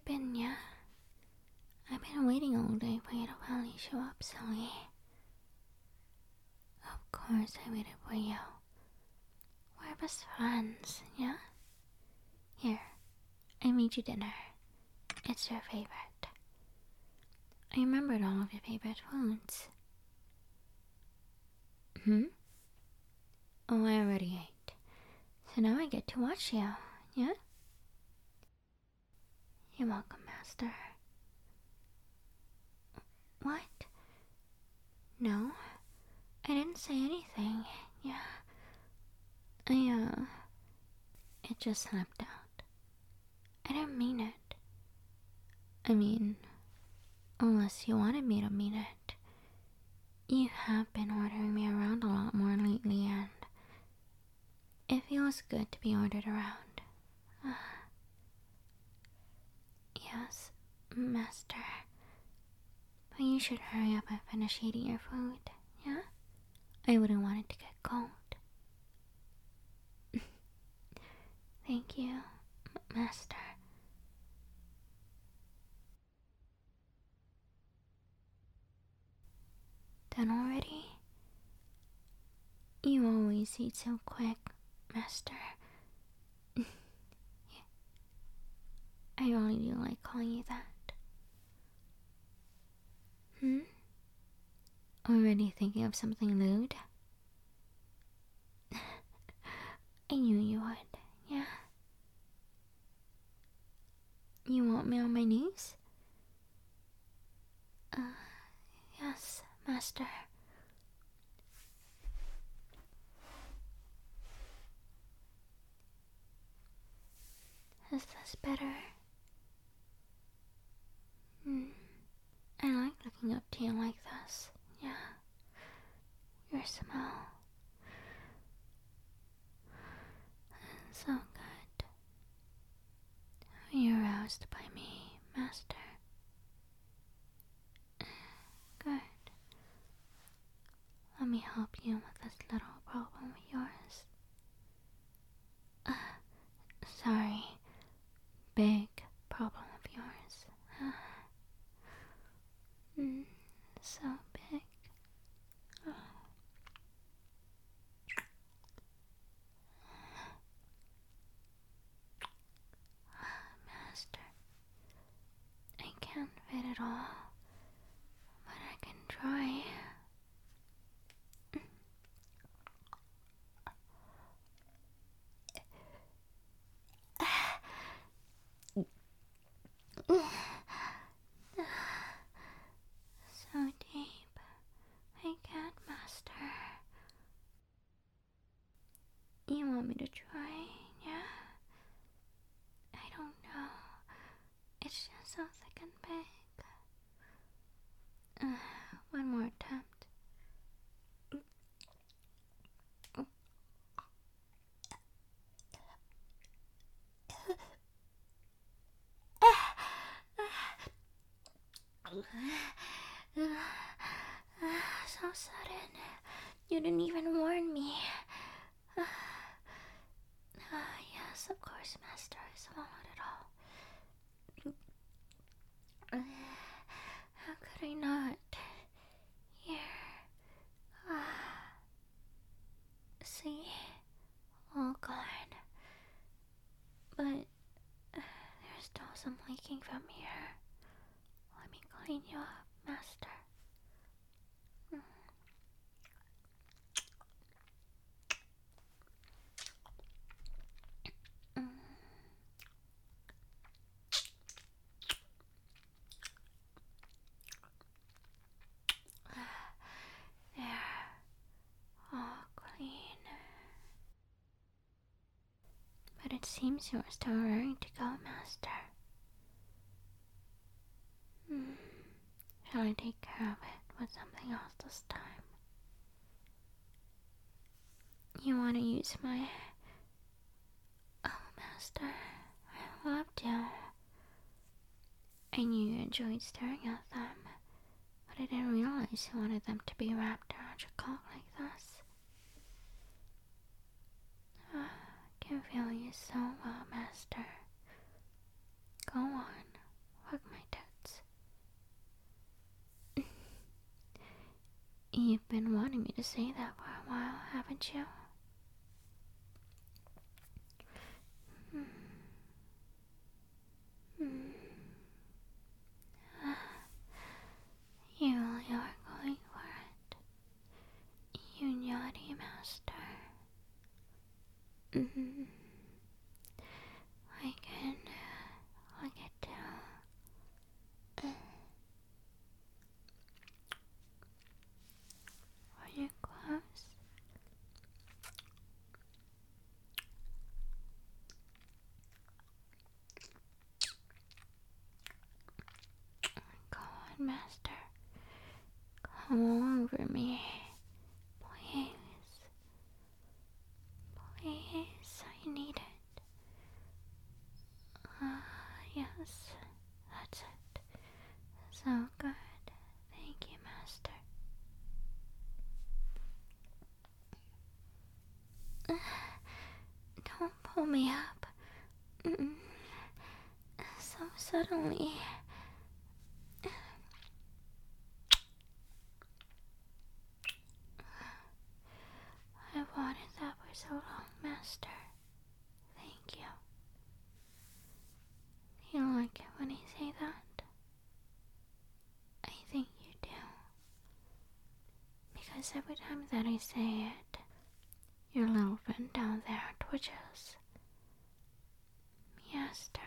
been, yeah? I've been waiting all day for you to finally show up, Sally. Of course I waited for you. We're best friends, yeah? Here, I made you dinner. It's your favorite. I remembered all of your favorite foods. Hmm? Oh, I already ate. So now I get to watch you, yeah? You're welcome, Master. What? No, I didn't say anything, yeah. It just slipped out. I didn't mean it. I mean, unless you wanted me to mean it. You have been ordering me around a lot more lately, and it feels good to be ordered around. Yes, Master. But you should hurry up and finish eating your food, yeah? I wouldn't want it to get cold. Thank you, Master. Done already? You always eat so quick, Master. I really do like calling you that. Hmm? Already thinking of something lewd? I knew you would, yeah? You want me on my knees? Yes, Master. Is this better? I like looking up to you like this, yeah. Your smell. So good. Are you aroused by me, Master? Good. Let me help you with this little problem of yours. Sorry. Big problem of yours. So big. Oh. Master, I can't fit it all, but I can try. So deep. I can't, Master. You want me to try? Yeah? I don't know. It's just so thick and big. One more attempt. So sudden. You didn't even warn me. Yes, of course, Master. I swallowed it all. How could I not? Here. See? All gone. But there's still some leaking from here. Let me clean you up, Master. There. All clean. But it seems you're still raring to go, Master. Shall I take care of it with something else this time? You want to use my... Oh, Master, I loved you. I knew you enjoyed staring at them, but I didn't realize you wanted them to be wrapped around your coat like this. I can feel you so well, Master. Go on, You've been wanting me to say that for a while, haven't you? You really are going for it. You naughty master. I can look it down. Are you close? Go on, master. Come over me. Please. Please, I need it. Yes, that's it. So good. Thank you, master. Don't pull me up. So suddenly. I've wanted that for so long, master. Thank you. You like it when I say that? I think you do. Because every time that I say it, your little friend down there twitches. Master.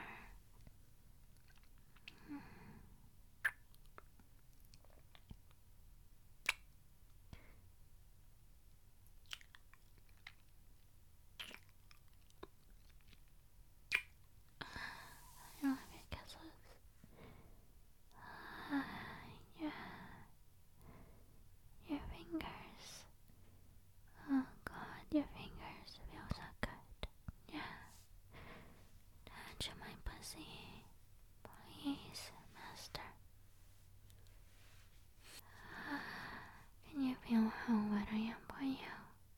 I love your kisses. Yeah. Your fingers. Oh God, your fingers feel so good. Yeah. Touch my pussy. Please, master. Can you feel how wet I am for you?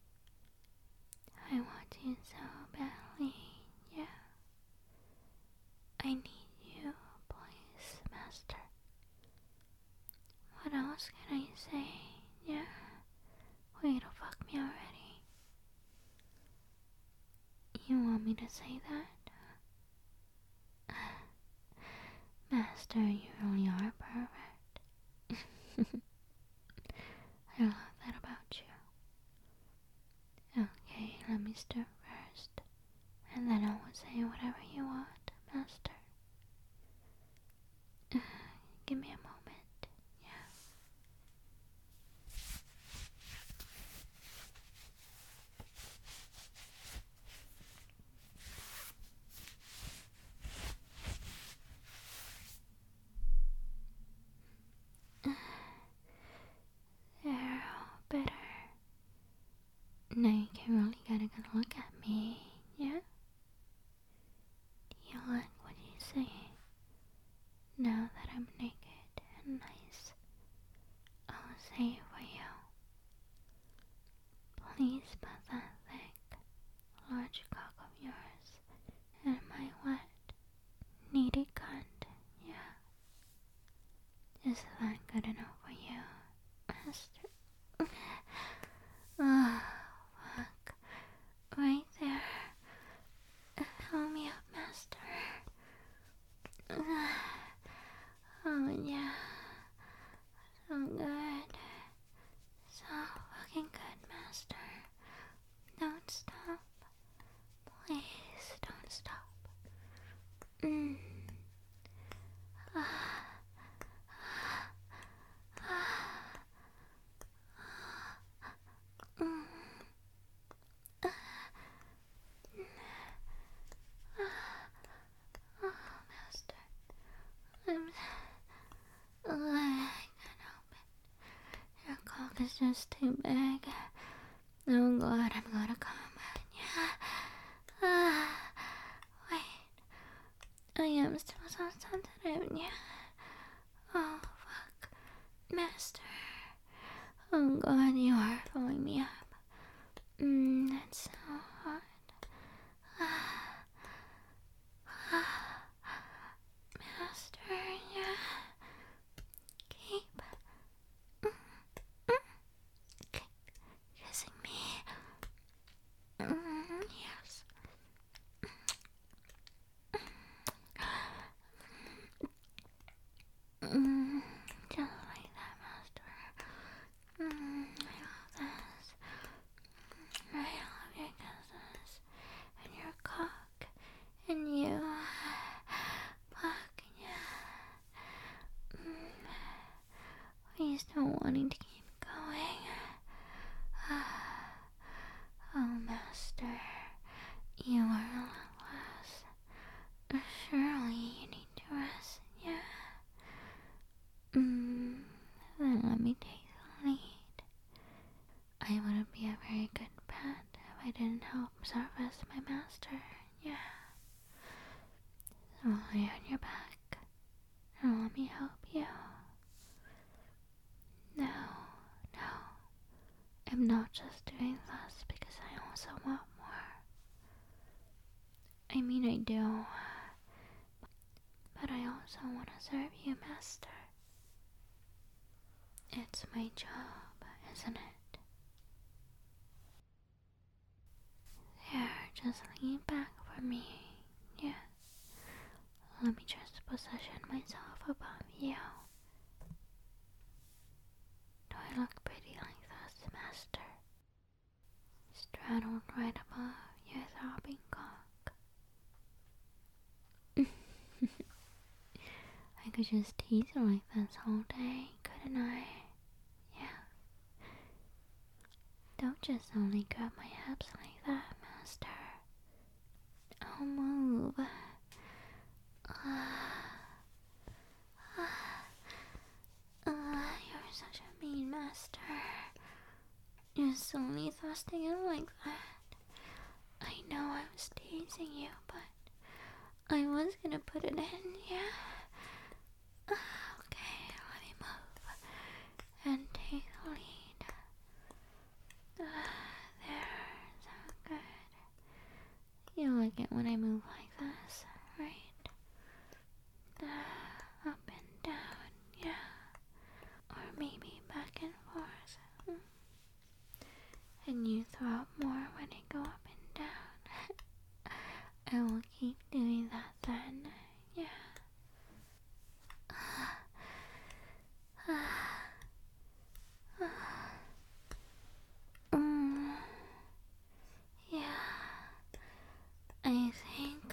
I want you so badly. Yeah. I need you, please, master. What else can I say? Yeah. Way to fuck me already. You want me to say that? Master, you really are perfect. I love that about you. Okay, let me start first. And then I will say whatever you want, master. Give me a moment. Yeah. They're all better. Now you can really get a good look at me, yeah? Do you like what you see? Now that I'm naked and nice, I'll say it for you. Please put that thick, large cock of yours in my wet, needy cunt, yeah? Is that good enough for you, master? Oh, fuck. Right there. Fill me up, master. Oh, yeah. So good. So fucking good, master. Don't stop. Please don't stop. Master. I can't help it. Your cock is just too big. Oh God, I'm gonna come. Yeah. Wait. I am still so sensitive. Yeah. Oh fuck. Master. Oh God, you are filling me up. That's so hot. Master, yeah. Keep master. Yeah. So lie on your back and let me help you. No, no. I'm not just doing this because I also want more. I mean, I do. But I also want to serve you, master. It's my job, isn't it? There, just lean back for me. Yeah. Let me just position myself above you. Do I look pretty like this, master? Straddled right above your throbbing cock. I could just tease you like this all day, couldn't I? Yeah. Don't just only grab my hips like that, master. I'll move. You're such a mean master. You're only thrusting it like that. I know I was teasing you, but I was gonna put it in, yeah? Okay, let me move and take the lead. There, so good. You like it when I move like this, right? Up and down, yeah. Or maybe back and forth. And you throw up more when I go up and down. I will keep doing that then, yeah. Yeah, I think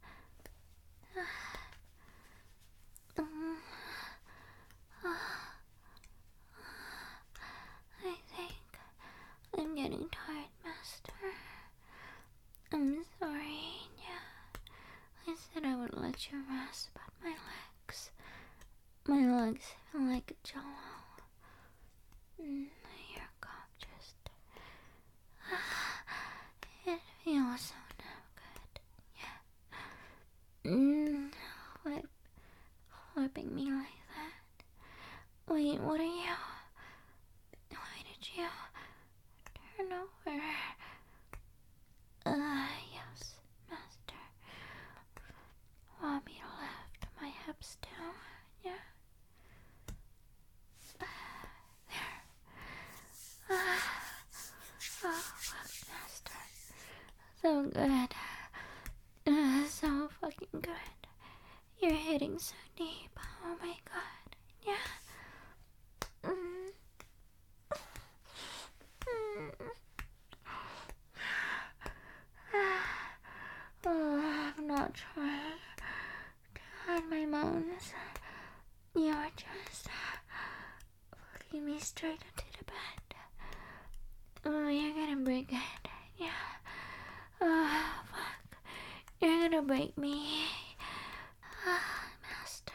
I think I'm getting tired, master. I'm sorry, yeah. I said I would let you rest, but my legs feel like a jello. Your cock just... It feels so good, yeah. Flipping me like that. Wait, what are you? Why did you turn over? Yes, master. Want me to lift my hips down? Yeah. There. Oh, fuck, master. So good. So fucking good. You're hitting so deep. Oh my god. Yeah. Oh, I'm not trying to hide my moans. You're just fucking me straight into the bed. Oh, you're gonna break it. Yeah. Oh, fuck. You're gonna break me. Master.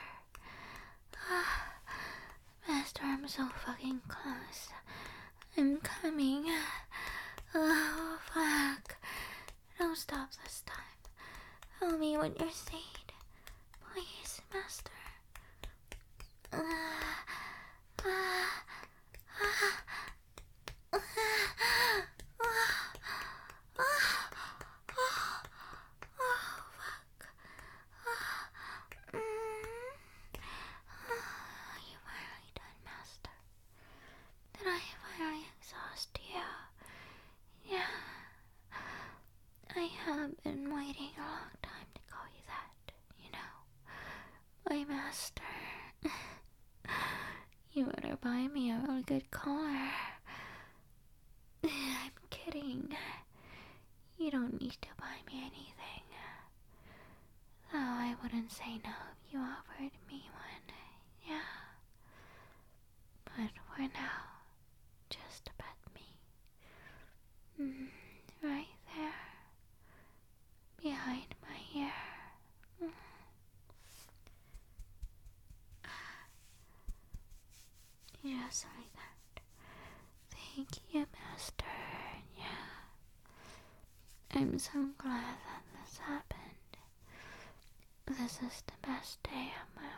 Master, I'm so fucking close. I'm coming. Oh, fuck. Don't stop this time. Tell me what you're saying. Please, master. You finally done, master. Did I finally exhaust you? Yeah. I have been waiting a long time to call you that, you know. My master. You better buy me a really good collar. I'm kidding. You don't need to buy me anything. Though I wouldn't say no if you offered me one. Yeah. But for now, just pet me. Right there. Behind my ear. Just like that. Thank you, master. Yeah. I'm so glad that this happened. This is the best day of my